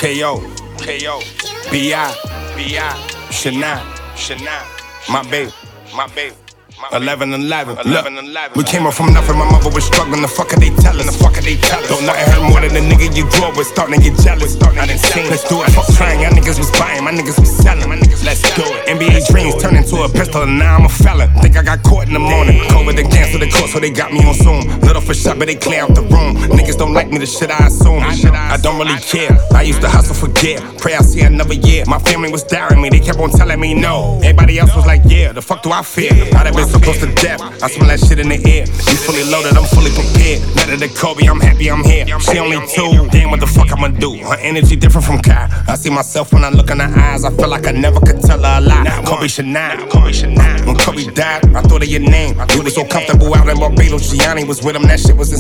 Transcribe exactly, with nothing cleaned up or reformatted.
K O, K O, B I, B I, Shania, Shania, my baby, my baby. eleven eleven, eleven eleven. We came up from nothing, my mother was struggling. The fuck are they telling? The fuck are they telling? Don't nothing hurt more than the nigga you grew up with. Starting to get jealous. I done seen. Let's do it. Fuck trying. Y'all niggas was buying, my niggas was selling. My niggas, let's do it. N B A dreams turned into a pistol, and now I'm a felon. Think I got caught in the morning. COVID and canceled the court, so they got me on Zoom. Little for shot, but they clear out the room. Niggas don't like me, the shit I assume. I don't really care. I used to hustle for gear. Pray I see another year. My family was daring me. They kept on telling me no. Everybody else was like, yeah, the fuck do I fear? I'd have been so close to death. I smell that shit in the air. You fully loaded, I'm fully prepared. Letter to Kobe, I'm happy I'm here. She only two, damn what the fuck I'ma do? Her energy different from Kai. I see myself when I look in her eyes. I feel like I never could tell her a lie. Kobe Shania, Kobe Shania. When Kobe died, I thought of your name. You was so comfortable out in Barbados. Gianni was with him, that shit was insane.